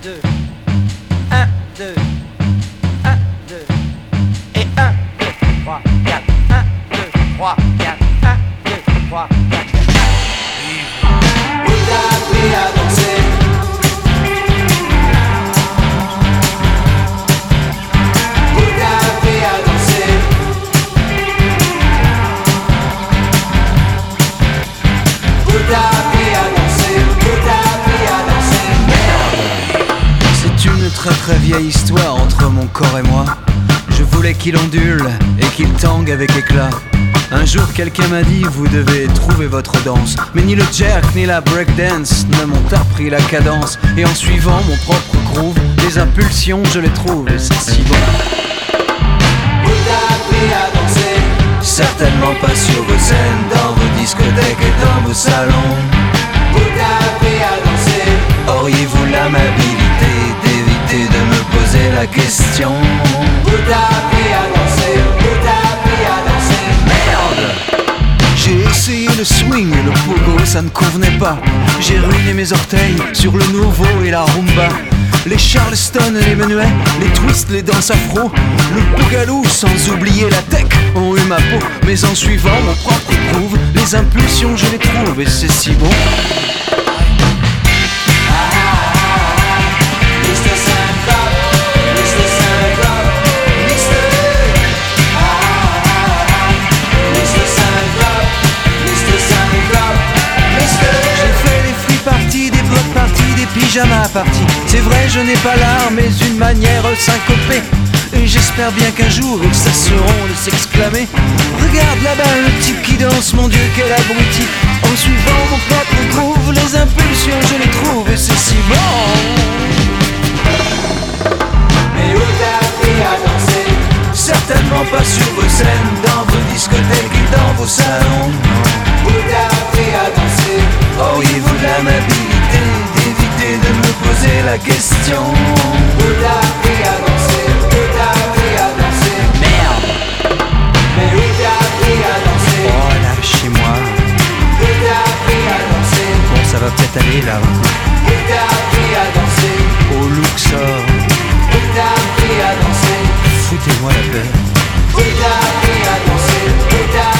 2, 1, 2, 1, 2, et 1, 2, 3, 4, 1, 2, 3, 4, 1, 2, 3, 4. Où t'as appris à danser? Où t'as appris à danser? Où t'as appris à danser? Où t'as appris à danser? C'est une très très vieille histoire entre mon corps et moi. Je voulais qu'il ondule et qu'il tangue avec éclat. Un jour quelqu'un m'a dit vous devez trouver votre danse. Mais ni le jerk ni la breakdance ne m'ont appris la cadence. Et en suivant mon propre groove, les impulsions je les trouve et c'est si bon. Où t'as appris à danser? Certainement pas sur vos scènes, dans vos discothèques et dans vos salons. Où t'as appris à danser? Auriez-vous l'amabilité d'éviter de me poser la question? Où t'as appris à danser? Où t'as appris à danser? Merde! J'ai essayé le swing et le pogo, ça ne convenait pas. J'ai ruiné mes orteils sur le nouveau et la rumba. Les charleston, les menuets, les twists, les danses afro, le bougalou, sans oublier la tech, ont eu ma peau. Mais en suivant mon propre groove, les impulsions je les trouve et c'est si bon. Mr. Sandclub, Mr. Sandclub, Mr. Mr. Sandclub, Mr. Sandclub, Mr. J'ai fait des free parties, des block parties, des pyjamas parties. C'est vrai, je n'ai pas l'art, mais une manière syncopée. Et j'espère bien qu'un jour ils cesseront de s'exclamer. Regarde là-bas le type qui danse, mon Dieu quel abruti. En suivant mon propre groove, les impulsions je les trouve et c'est si bon. Mais où t'as appris à danser? Certainement pas sur vos scènes, dans vos discothèques et dans vos salons. Où t'as appris à danser? Auriez-vous l'amabilité d'éviter de me poser la question? Où t'as appris à danser? Où t'as appris à danser? Merde! Mais où t'as appris à danser? Oh là, chez moi. Où t'as appris à danser? Bon, ça va peut-être aller là. Où t'as appris à danser? Au Luxor, Où t'as appris à danser? foutez-moi la paix. Où t'as appris à danser? Où t'as